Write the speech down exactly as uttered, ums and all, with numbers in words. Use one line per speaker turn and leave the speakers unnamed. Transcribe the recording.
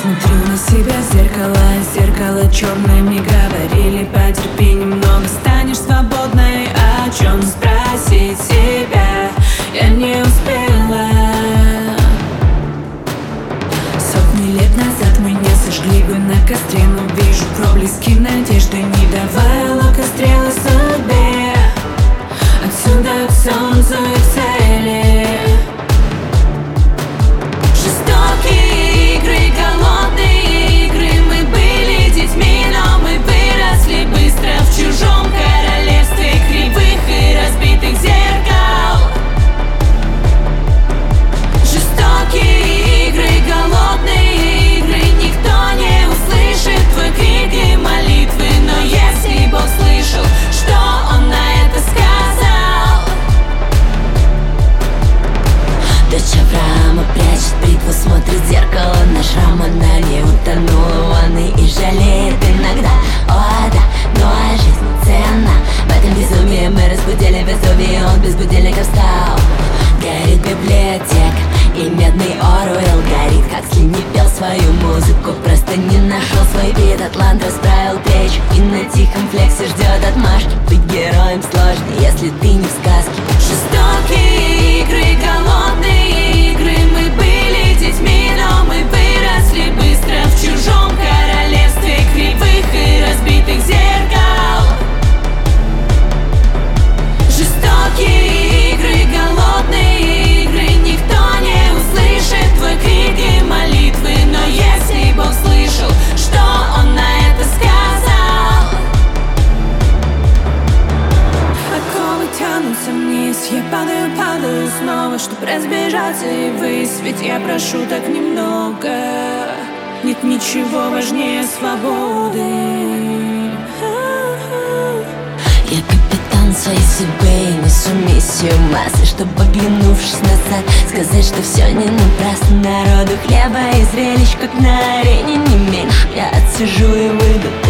смотрю на себя в зеркало, зеркало черными говорили: потерпи немного, станешь свободной. О чем спросить себя я не успела. Сотни лет назад меня сожгли бы на костре, но вижу проблески надежды, не давая лука стрелы судьбе. Отсюда к солнцу и к цели. Жестокие игры, голодные игры. Мы были детьми, но мы выросли быстро в чужом королевстве кривых и разбитых зеркал. Жестокие игры, голодные игры. Никто не услышит твой крик и молитвы, но если Бог слышал, что Он на это сказал?
Дочь Авраама прячет бритву, смотрит в зеркало на шрам. Она не утонула в ванной и жалеет иногда. О да, ну а жизнь ценна. В этом безумии мы разбудили Везувий, он без будильника встал. Горит библиотека и медный Оруэлл горит, как Сли не пел свою музыку, просто не нашел свой вид. Атлант расправил плечи и на тихом флексе ждет отмашки. Быть героем сложно, если ты не в сказке.
Жестокие игры, голодные игры. Мы были детьми, но мы выросли быстро в чужом королевстве кривых и разбитых зеркал. Жестокие игры, голодные игры. Никто не услышит твой крик и молитвы, но если Бог слышал, что Он на это сказал? Оковы тянутся вниз, я падаю, падаю снова, чтоб разбежаться и ввысь. Ведь я прошу так немного, нет ничего важнее свободы.
Я капитан своей судьбы и несу миссию массы, чтобы, оглянувшись назад, сказать, что все не напрасно. Народу хлеба и зрелищ, как на арене, не меньше. Я отсижу и выйду